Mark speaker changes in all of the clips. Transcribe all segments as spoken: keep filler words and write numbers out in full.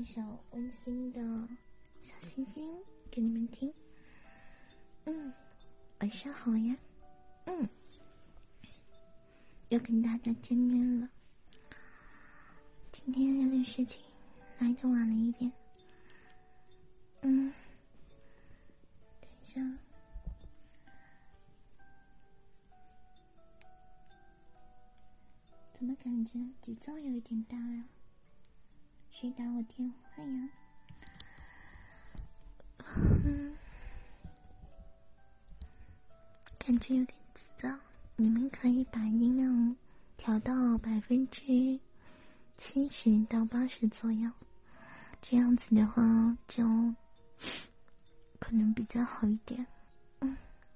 Speaker 1: 首温馨的小星星给你们听。嗯，晚上好呀。嗯，又跟大家见面了。今天有点事情，来的晚了一点。嗯，等一下。怎么感觉节奏有一点大呀？谁打我电话呀？嗯，感觉有点急躁。你们可以把音量调到百分之七十到八十左右，这样子的话就可能比较好一点。嗯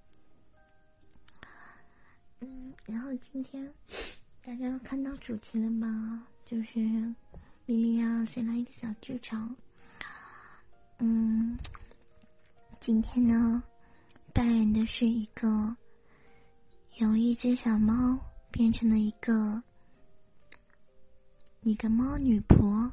Speaker 1: 嗯，然后今天大家看到主题了吗？就是咪咪要先来一个小剧场。嗯，今天呢，扮演的是一个由一只小猫变成了一个一个猫女婆。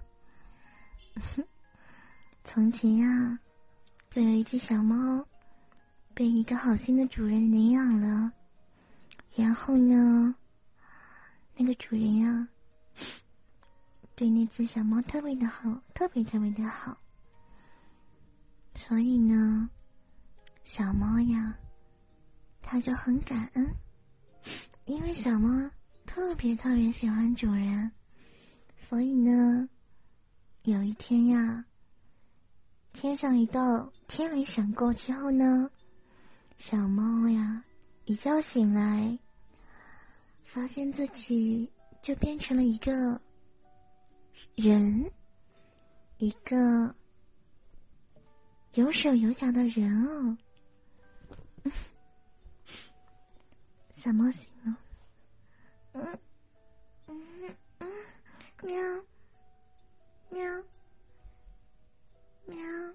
Speaker 1: 从前呀，就有一只小猫被一个好心的主人领养了，然后呢，那个主人呀，对那只小猫特别的好，特别特别的好。所以呢，小猫呀，它就很感恩，因为小猫特别特别喜欢主人，所以呢，有一天呀，天上一道天雷闪过之后呢，小猫呀一觉醒来，发现自己就变成了一个人，一个有手有脚的人哦。小猫醒了，嗯嗯嗯，喵喵喵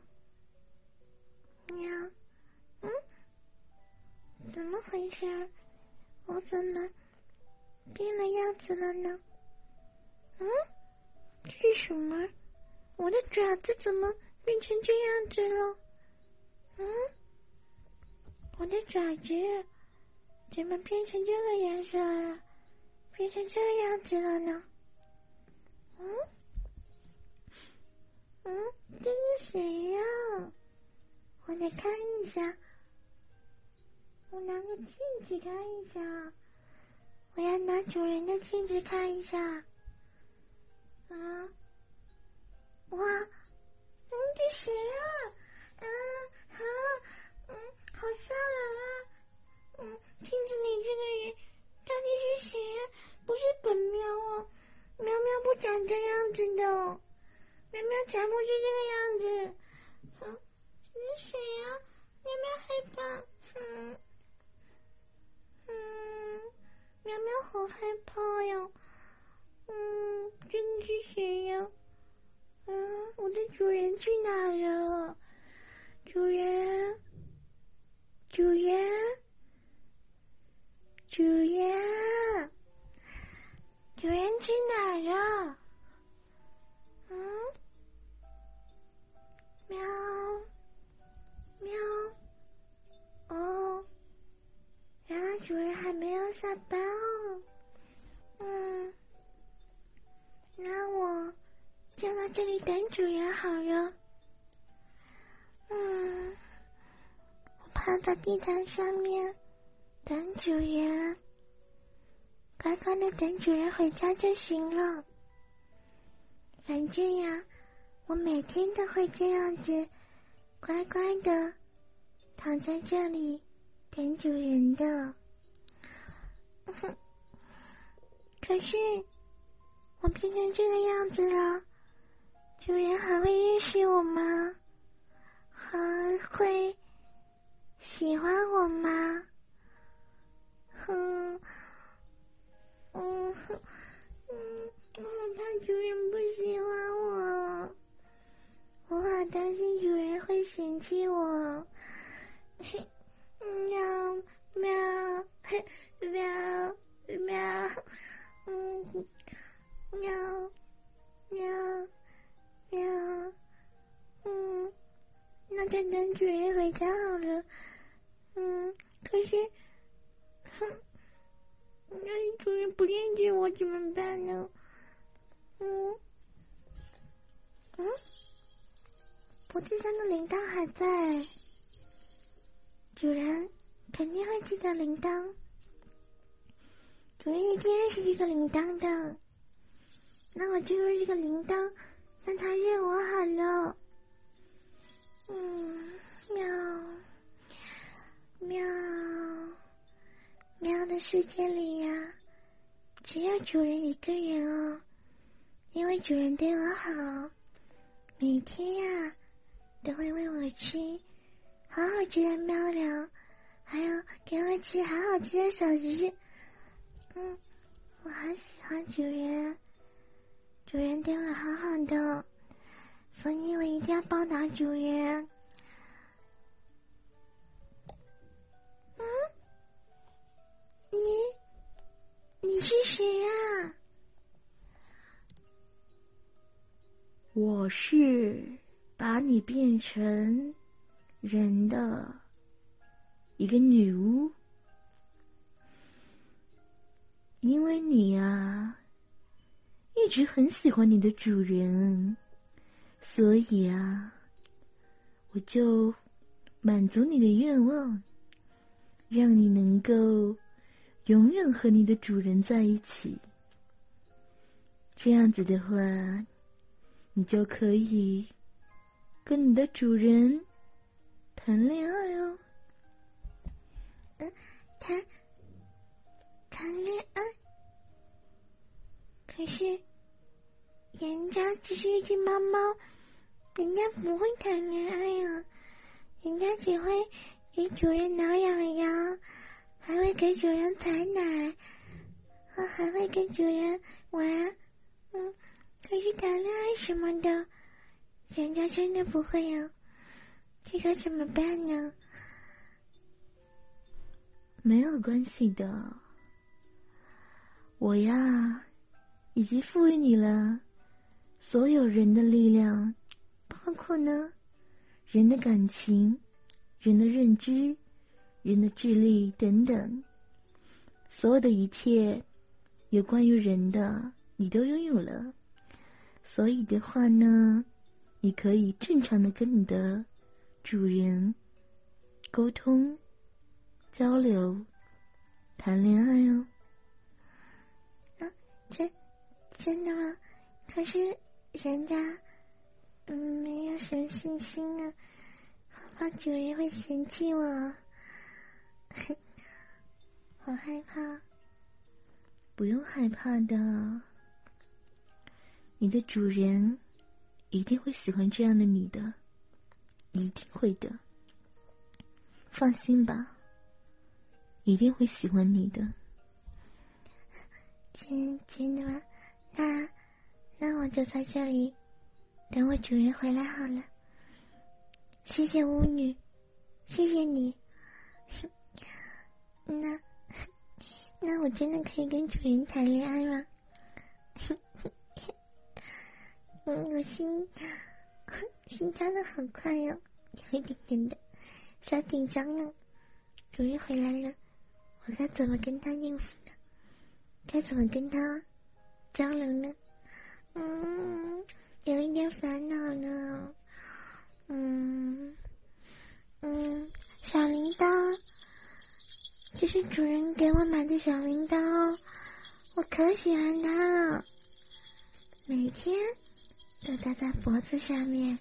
Speaker 1: 喵，嗯，怎么回事？我怎么变了样子了呢？嗯，这是什么？我的爪子怎么变成这样子了？嗯，我的爪子怎么变成这个颜色了？变成这个样子了呢？嗯嗯，这是谁呀？我来看一下，我拿个镜子看一下，我要拿主人的镜子看一下。啊，哇，嗯，这谁啊？嗯啊，嗯，好吓人啊！嗯，镜子里这个人到底是谁呀？不是本喵哦，喵喵不长这样子的，喵喵才不是这个样子。嗯，这是谁呀？喵喵害怕，嗯嗯，喵喵好害怕呀。嗯，这个是谁呀？嗯，我的主人去哪了？主人，主人，主人，主人去哪了？嗯，喵，喵，哦，原来主人还没有下班哦。嗯，那我就在这里等主人好了。嗯，我趴到地毯上面等主人，乖乖的等主人回家就行了。反正呀，我每天都会这样子乖乖的躺在这里等主人的。可是我变成这个样子了，主人还会认识我吗？还会喜欢我吗？哼，嗯哼，嗯，我好怕主人不喜欢我，我好担心主人会嫌弃我。喵喵喵喵，嗯，喵喵喵。 再等主人回家好了。嗯，可是，哼，那主人不认识我怎么办呢？嗯，嗯，脖子上的铃铛还在，主人肯定会记得铃铛。主人一定认识这个铃铛的，那我就用这个铃铛让他认我好了。嗯，喵，喵，喵的世界里呀，只有主人一个人哦，因为主人对我好，每天呀都会喂我吃好好吃的喵粮，还有给我吃好好吃的小鱼。嗯，我好喜欢主人，主人对我好好的，所以我一定要报答主人。嗯，你你是谁呀？我是把你变成人的一个女巫。因为你啊，一直很喜欢你的主人，所以啊，我就满足你的愿望，让你能够永远和你的主人在一起。这样子的话，你就可以跟你的主人谈恋爱哦。嗯，谈谈恋爱？可是，人家只是一只猫猫，人家不会谈恋爱啊，人家只会给主人挠痒痒，还会给主人采奶，啊，还会跟主人玩。嗯，可是谈恋爱什么的，人家真的不会啊，这可怎么办呢？没有关系的，我呀已经赋予你了所有人的力量，包括呢人的感情、人的认知、人的智力等等，所有的一切有关于人的你都拥有了。所以的话呢，你可以正常的跟你的主人沟通、交流、谈恋爱哦。啊，真真的吗？可是人家嗯没有什么信心啊，我怕主人会嫌弃我，好害怕。不用害怕的，你的主人一定会喜欢这样的你的，一定会的，放心吧，一定会喜欢你的。真真的吗？那那我就在这里等我主人回来好了。谢谢巫女，谢谢你。那那我真的可以跟主人谈恋爱吗？嗯，我心心跳的好快哟，有一点点的小紧张呢。主人回来了，我该怎么跟他应付呢？该怎么跟他交流呢？嗯，有一点烦恼呢。嗯嗯，小铃铛，这是主人给我买的小铃铛哦，我可喜欢它了，每天都戴在脖子上面。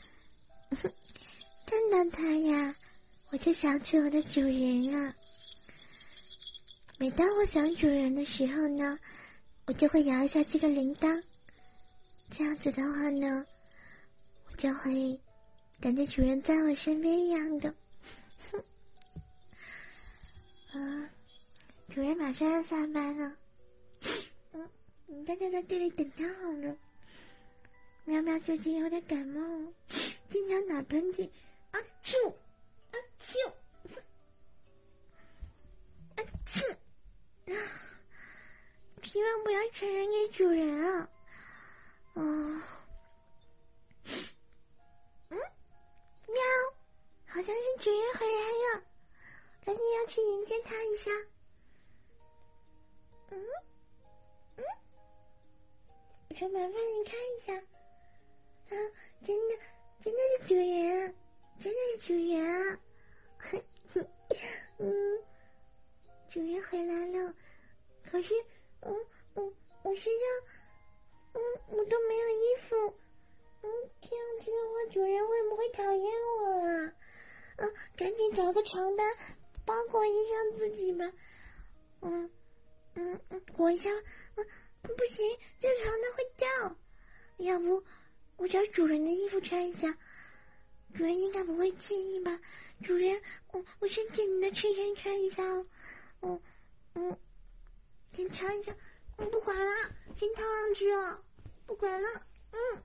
Speaker 1: 看到它呀，我就想起我的主人了。每当我想主人的时候呢，我就会摇一下这个铃铛，这样子的话呢，我就会感觉主人在我身边一样的。啊，主人马上要下班了，嗯，你大家在这里等他好了。喵喵最近有点感冒，经常打喷嚏，啊啾，啊啾，啊啾。希望不要传染给主人啊！哦，嗯，喵。 求麻烦你看一下。啊，真的，真的是主人，真的是主人啊！嗯，主人回来了，可是，嗯嗯，我身上，嗯，我都没有衣服，嗯，这样子的话，主人会不会讨厌我啊？啊，赶紧找个床单包裹一下自己吧。嗯嗯嗯，裹一下，嗯，不行，这床单会掉。要不我找主人的衣服穿一下，主人应该不会介意吧？主人，我我先借你的衬衫穿一下哦。嗯嗯，先穿一下，嗯，不管了，先套上去哦，不管了，嗯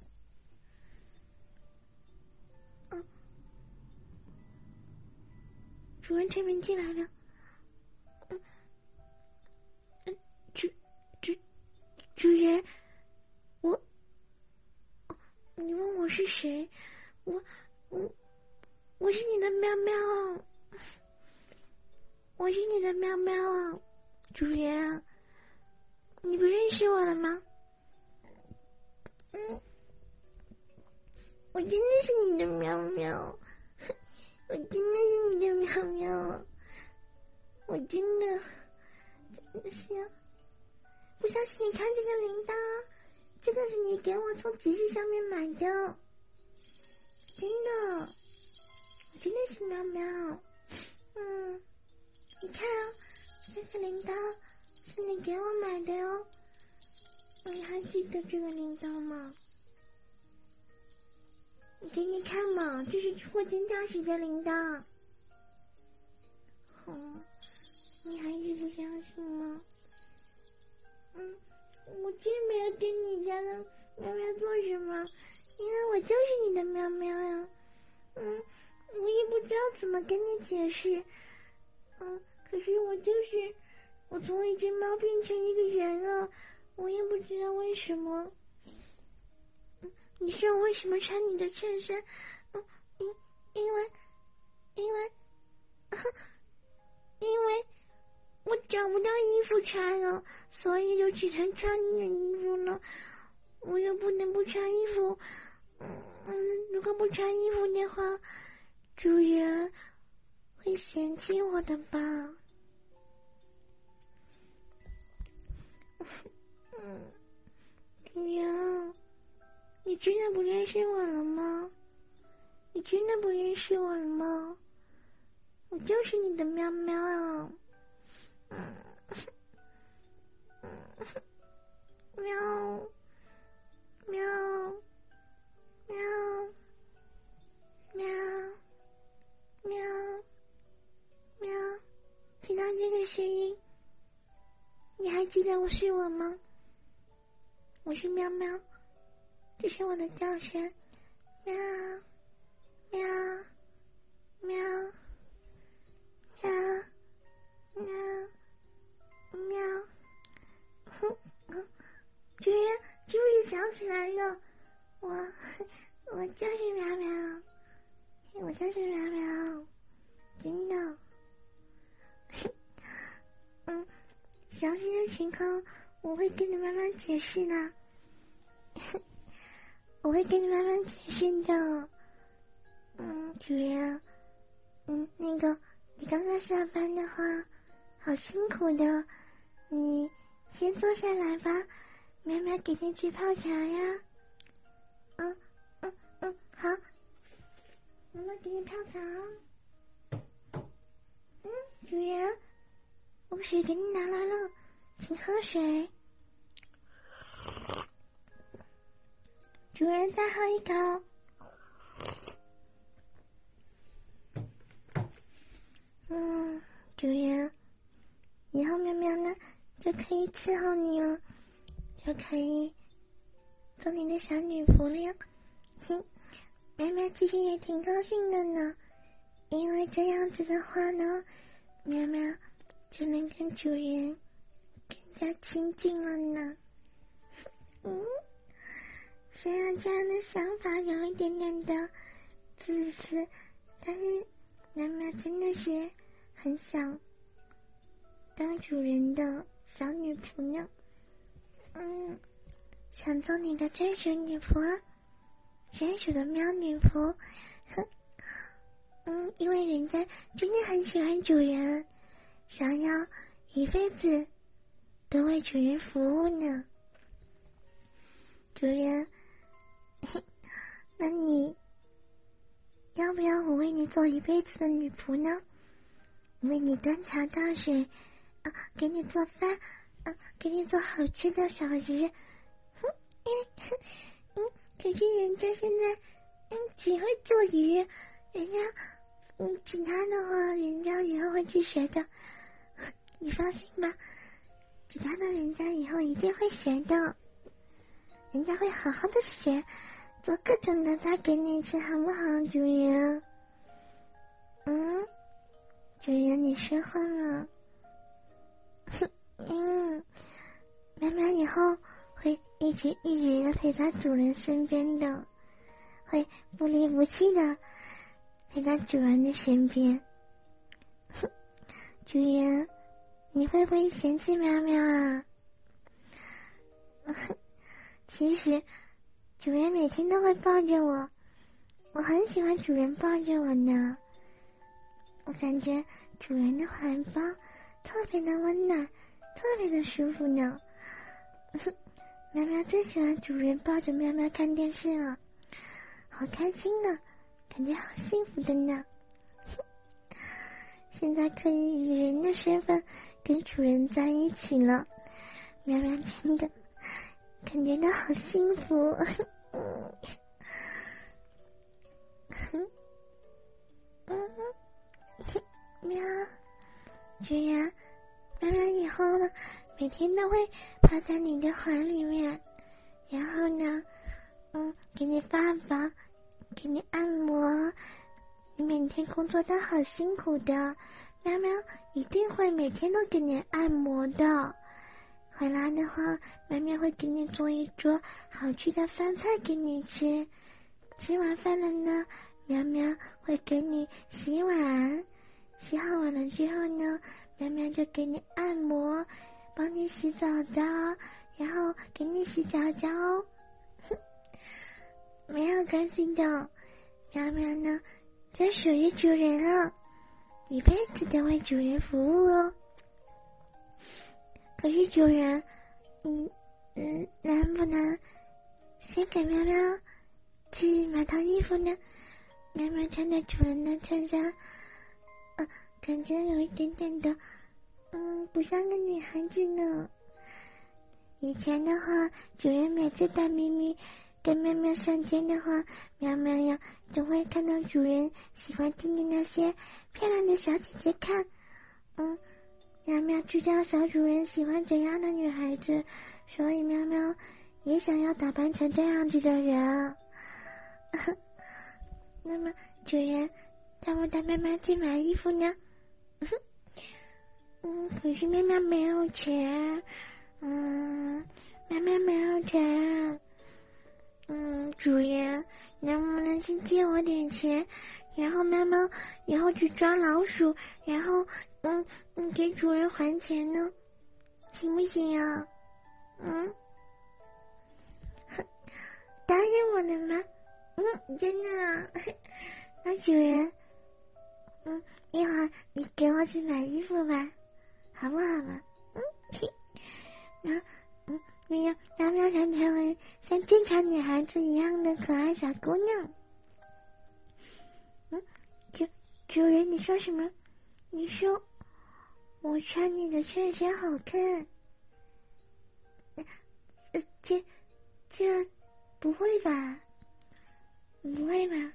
Speaker 1: 嗯。主人推门进来了，嗯嗯，主主主人，我，你问我是谁？我我我是你的喵喵啊，我是你的喵喵啊，主人，你不认识我了吗？嗯，我真的是你的喵喵，我真的是你的喵喵，我真的真的是啊，不相信你看这个铃铛，这个是你给我从集市上面买的，真的，我真的是喵喵，嗯，你看啊，这个铃铛是你给我买的哟，你还记得这个铃铛吗？我给你看嘛，这是货真价实的铃铛。嗯，你还是不相信吗？嗯，我真没有跟你家的喵喵做什么，因为我就是你的喵喵呀。嗯，我也不知道怎么跟你解释。嗯，可是我就是，我从一只猫变成一个人了，我也不知道为什么。你说我为什么穿你的衬衫？嗯，因因为，因为，因为我找不到衣服穿了，所以就只能穿你的衣服了。我又不能不穿衣服，嗯嗯，如果不穿衣服的话，主人会嫌弃我的吧？嗯，主人。你真的不认识我了吗？你真的不认识我了吗？我就是你的喵喵啊！嗯嗯，喵喵喵喵喵喵，听到这个声音，你还记得我是我吗？我是喵喵，这是我的叫声，喵喵喵喵喵喵，哼哼，主人是不是想起来了？我我就是喵喵，我就是喵喵，真的。嗯，详细的情况我会跟你慢慢解释的，我会跟你慢慢解释的。嗯，主人，嗯，那个你刚刚下班的话，好辛苦的，你先坐下来吧，妈妈给你去泡茶呀。嗯嗯嗯，好，妈妈给你泡茶。嗯，主人，我水给你拿来了，请喝水。主人再喝一口。嗯，主人，以后喵喵呢就可以伺候你了，就可以做你的小女仆了。哼，喵喵其实也挺高兴的呢，因为这样子的话呢，喵喵就能跟主人更加亲近了呢。嗯，虽然这样的想法有一点点的自私，但是喵喵真的是很想当主人的小女仆呢。嗯， 想做你的专属女仆，专属的喵女仆。哼，嗯，因为人家真的很喜欢主人，想要一辈子都为主人服务呢。主人，那你要不要我为你做一辈子的女仆呢？为你端茶倒水，啊，给你做饭，啊，给你做好吃的小鱼。哼，嗯，可是人家现在，嗯，只会做鱼，人家，嗯，其他的话，人家以后会去学的。你放心吧，其他的人家以后一定会学的，人家会好好的学，做各种的菜给你吃，好不好，主人？嗯，主人，你说话了。嗯，妈妈以后会一直一直的陪在主人身边的，会不离不弃的陪在主人的身边。主人，你会不会嫌弃喵喵啊？其实主人每天都会抱着我，我很喜欢主人抱着我呢。我感觉主人的怀抱特别的温暖，特别的舒服呢。喵喵最喜欢主人抱着喵喵看电视了，好开心呢，感觉好幸福的呢。现在可以以人的身份跟主人在一起了，喵喵真的感觉到好幸福。喵，居然妈妈以后呢，每天都会趴在你的怀里面，然后呢，嗯，给你抱抱，给你按摩。你每天工作都好辛苦的，喵喵一定会每天都给你按摩的。回来的话，妈妈会给你做一桌好吃的饭菜给你吃。吃完饭了呢，喵喵会给你洗碗。洗好碗了之后呢，喵喵就给你按摩，帮你洗澡的，然后给你洗脚脚哦。没有关系的，喵喵呢就属于主人了，一辈子都为主人服务哦。可是主人，你嗯能不能先给喵喵去买套衣服呢？喵喵穿着主人的衬衫，呃，感觉有一点点的，嗯，不像个女孩子呢。以前的话，主人每次带咪咪跟喵喵上街的话，喵喵呀总会看到主人喜欢听的那些漂亮的小姐姐看，嗯。喵喵知道小主人喜欢怎样的女孩子，所以喵喵也想要打扮成这样子的人。那么主人带不带喵喵去买衣服呢？嗯，可是喵喵没有钱。嗯，喵喵没有钱。嗯，主人能不能先借我点钱？然后喵喵以后去抓老鼠，然后嗯嗯给主人还钱呢，行不行啊？嗯，答应我了吗？嗯，真的啊。那主人，嗯，一会儿你给我去买衣服吧，好不好嘛？嗯，那嗯，那样喵喵想成为像正常女孩子一样的可爱小姑娘。嗯，主主人，你说什么？你说我穿你的衬衫好看？呃，这这不会吧？不会吧？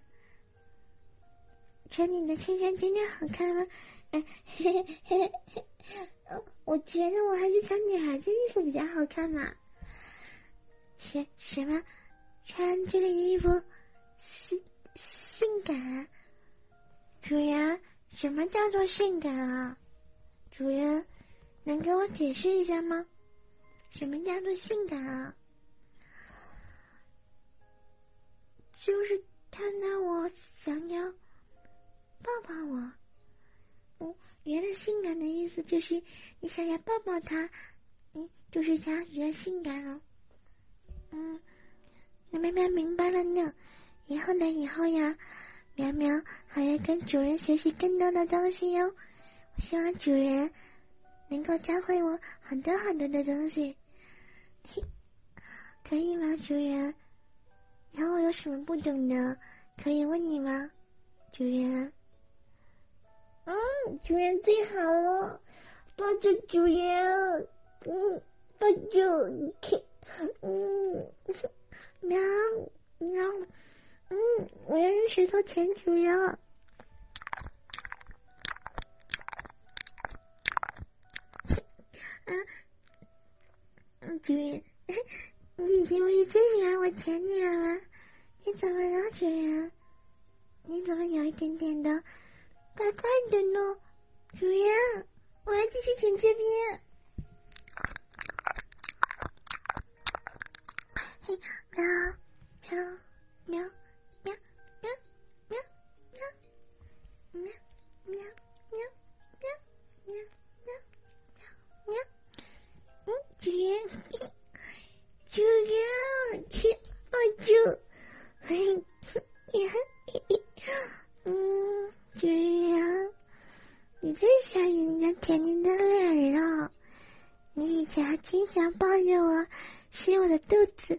Speaker 1: 穿你的衬衫真的好看吗？哎，嘿嘿嘿嘿，我觉得我还是穿女孩子衣服比较好看嘛。什什么？穿这个衣服性性感？主人，什么叫做性感啊？主人，能给我解释一下吗？什么叫做性感啊？就是看到我想要抱抱我。嗯，原来性感的意思就是你想要抱抱他，嗯，就是他觉得性感了。嗯， 那喵喵明白了呢。以后的以后呀，喵喵还要跟主人学习更多的东西哟。我希望主人能够教会我很多很多的东西，可以吗，主人？以后我有什么不懂的，可以问你吗，主人？嗯，主人最好了，抱着主人，嗯，抱着，嗯，喵喵，嗯，我要用石头舔主人。嗯，嗯，主人，你已经不是最喜欢我舔你了吗？你怎么了，主人？你怎么有一点点的怪怪的呢？主人，我要继续舔这边。嘿，喵喵喵喵喵喵喵喵喵喵喵喵喵喵喵。嗯，主人，主人，去抱住。嘿，嗯，主人，你最喜欢人家舔你的脸了。你以前还经常抱着我吸我的肚子，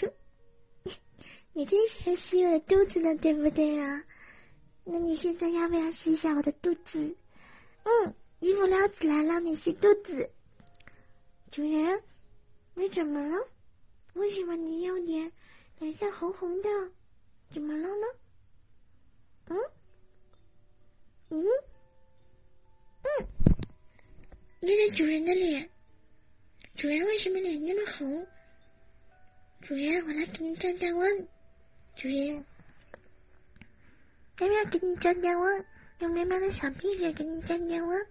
Speaker 1: 你最喜欢吸我的肚子了，对不对啊？那你现在要不要吸一下我的肚子？嗯，衣服撩起来让你吸肚子。主人，你怎么了？为什么你有点脸上红红的？怎么了呢？嗯嗯嗯，捏着主人的脸。主人为什么脸那么红？主人，我来给你降降温。主人，喵喵给你降降温，用喵喵的小屁水给你降降温。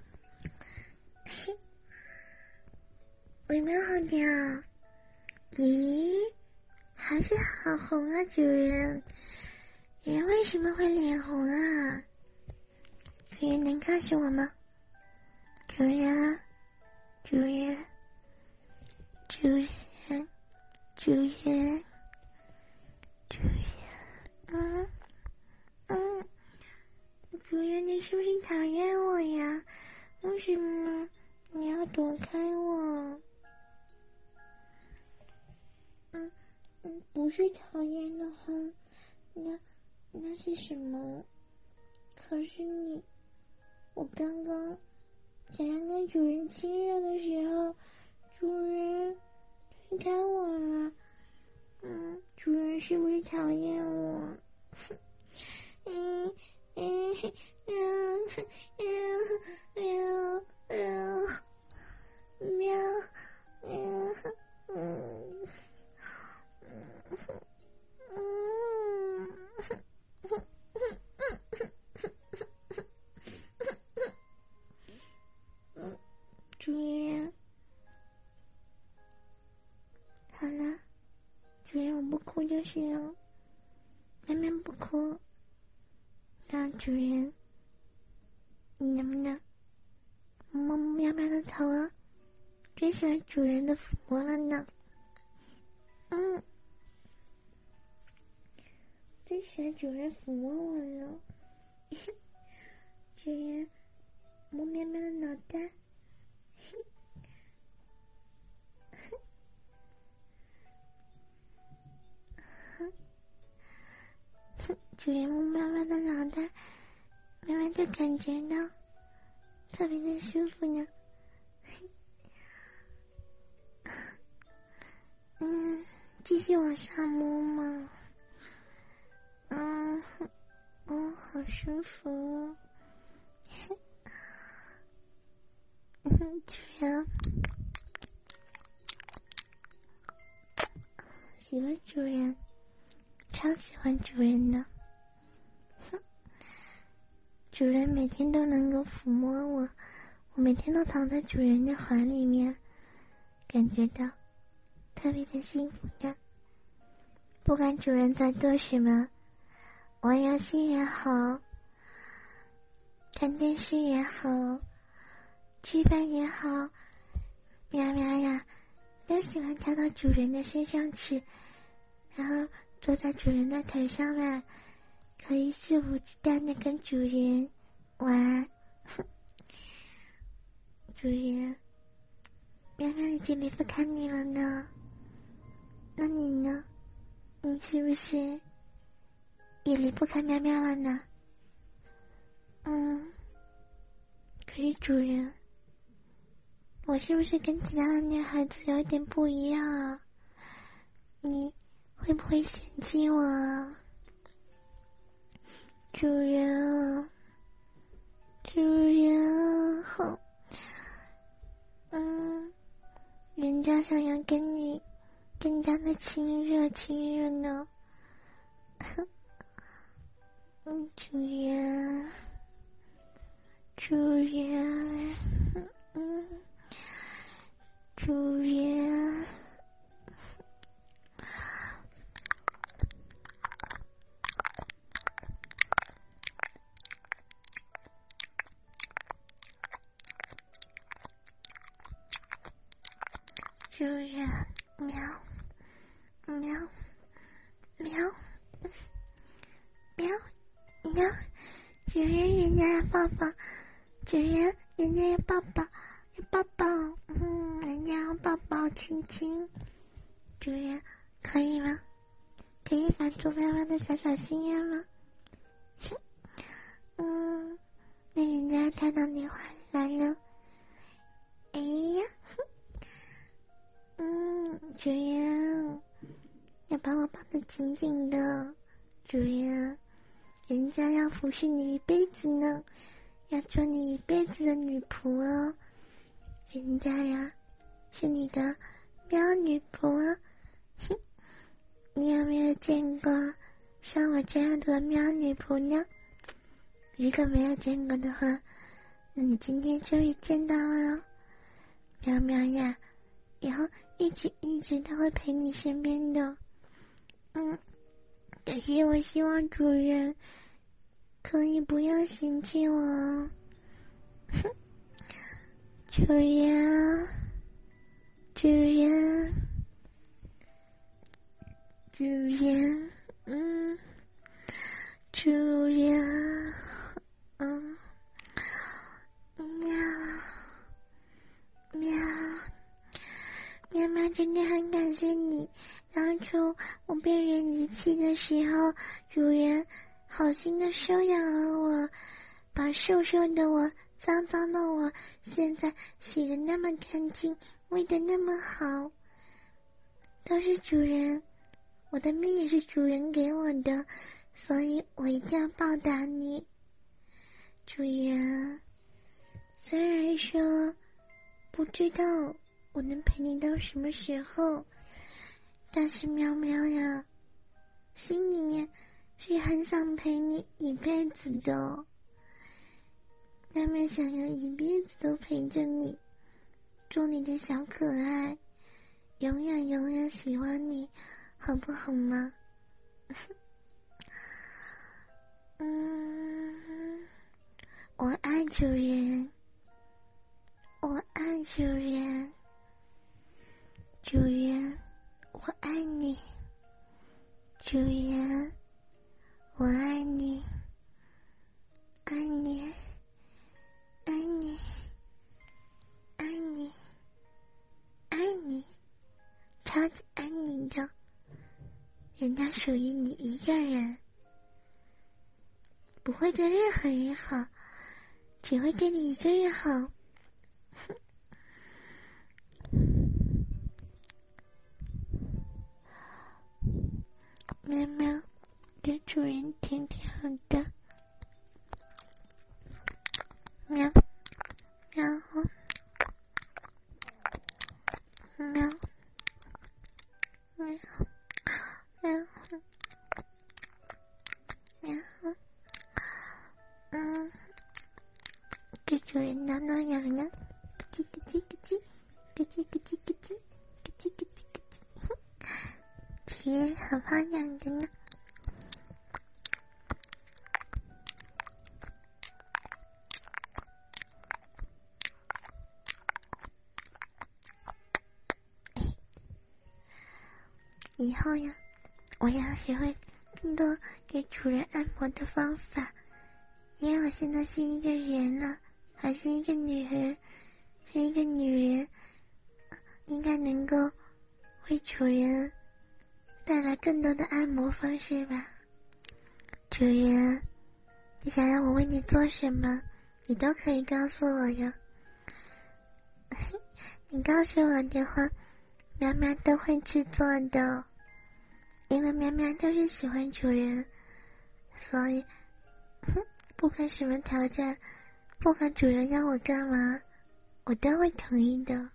Speaker 1: 我有没有好点啊？咦，还是好红啊，主人。人为什么会脸红啊？主人能告诉我吗？主人，主人，主人，主人，主人，嗯嗯，主人，你是不是讨厌我呀？为什么你要躲开我？嗯嗯，不是讨厌的话，那那是什么？可是你，我刚刚想要跟主人亲热的时候，主人推开我了。嗯，主人是不是讨厌我？嗯嗯嗯嗯嗯喵喵嗯嗯，主人，好了，主人我不哭就行了，慢慢不哭。那主人，你能不能摸摸喵喵的头啊？最喜欢主人的抚摸了呢。嗯，最喜欢主人抚摸我了。主人摸喵喵的脑袋。主人摸喵喵的脑袋，喵喵就感觉到特别的舒服呢。嗯，继续往下摸嘛。嗯，哦，好舒服哦。嗯，主人喜欢主人，超喜欢主人的。主人每天都能够抚摸我，我每天都躺在主人的怀里面，感觉到特别的幸福的。不管主人在做什么，玩游戏也好，看电视也好，吃饭也好，喵喵呀，都喜欢跳到主人的身上去，然后坐在主人的腿上来，可以肆无忌惮的跟主人玩。主人，喵喵已经离不开你了呢，那你呢？你是不是也离不开喵喵了呢？嗯，可是主人，我是不是跟其他的女孩子有点不一样啊？你会不会嫌弃我啊？主人，主人，哼，嗯，人家想要跟你更加的亲热亲热呢。嗯，主人，主人，嗯，主人。主人，喵，喵，喵，喵，喵，主人，人家要抱抱，主人，人家要抱抱，要抱抱，嗯，人家要抱抱亲亲，主人，可以吗？可以满足喵喵的小小心愿吗？嗯，那人家跳到你怀里来了，哎呀！嗯，主人，要把我抱得紧紧的，主人，人家要服侍你一辈子呢，要做你一辈子的女仆哦，人家呀，是你的喵女仆啊，哼，你有没有见过像我这样的喵女仆呢？如果没有见过的话，那你今天终于见到了哦，喵喵呀！以后一直一直都会陪你身边的，嗯，可是我希望主人可以不要嫌弃我，哼，主人，主人，主人，嗯，主人，嗯，喵，喵。妈妈真的很感谢你，当初我被人遗弃的时候，主人好心的收养了我，把瘦瘦的我、脏脏的我，现在洗得那么干净，喂得那么好，都是主人，我的命也是主人给我的，所以我一定要报答你，主人。虽然说不知道我能陪你到什么时候，但是喵喵呀，心里面是很想陪你一辈子的。喵喵想要一辈子都陪着你，做你的小可爱，永远永远喜欢你，好不好吗？嗯，我爱主人，我爱主人。主人，我爱你。主人，我爱你，爱你，爱你，爱你，爱你，超级爱你的，人家属于你一个人，不会对任何人好，只会对你一个人好。喵喵，给主人舔舔好的。喵喵喵喵喵喵，嗯，给主人挠挠痒痒，咯叽咯叽咯叽，咯叽咯叽咯叽，咯叽咯叽咯叽。主人好好养着呢。以后呀， 我要学会更多给主人按摩的方法，因为我现在是一个人了，还是一个女人，是一个女人，应该能够为主人带来更多的按摩方式吧。主人，你想让我为你做什么，你都可以告诉我哟。你告诉我的话，喵喵都会去做的，因为喵喵都是喜欢主人，所以不管什么条件，不管主人要我干嘛，我都会同意的。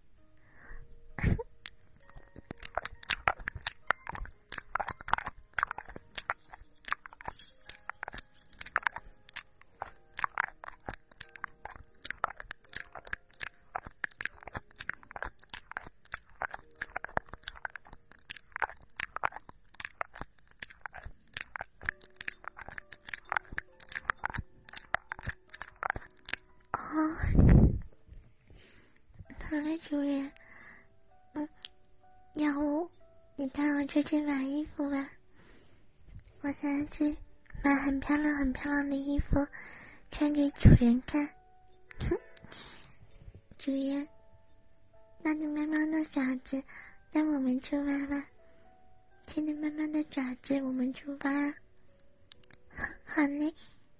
Speaker 1: 好了，主人，嗯，要不你带我出去买衣服吧？我想要去买很漂亮、很漂亮的衣服，穿给主人看。主人，拿着妈妈的爪子，让我们出发吧！牵着妈妈的爪子，我们出发了。好嘞，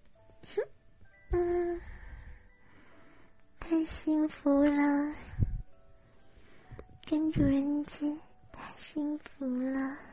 Speaker 1: 嗯，太幸福了。跟主人一起太幸福了。